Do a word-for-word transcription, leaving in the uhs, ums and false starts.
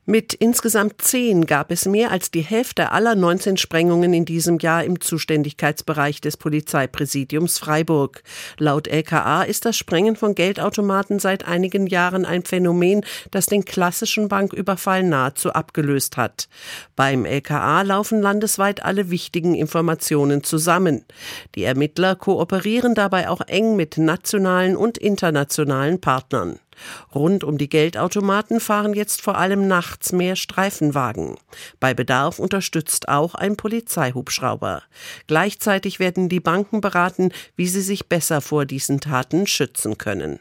Mit insgesamt zehn gab es mehr als die Hälfte aller neunzehn Sprengungen in diesem Jahr im Zuständigkeitsbereich des Polizeipräsidiums Freiburg. Laut L K A ist das Sprengen von Geldautomaten seit einigen Jahren ein Phänomen, das den klassischen Banküberfall nahezu abgelöst hat. Beim L K A laufen landesweit alle wichtigen Informationen zusammen. Die Ermittler kooperieren dabei auch eng mit nationalen und internationalen Partnern. Rund um die Geldautomaten fahren jetzt vor allem nachts mehr Streifenwagen. Bei Bedarf unterstützt auch ein Polizeihubschrauber. Gleichzeitig werden die Banken beraten, wie sie sich besser vor diesen Taten schützen können.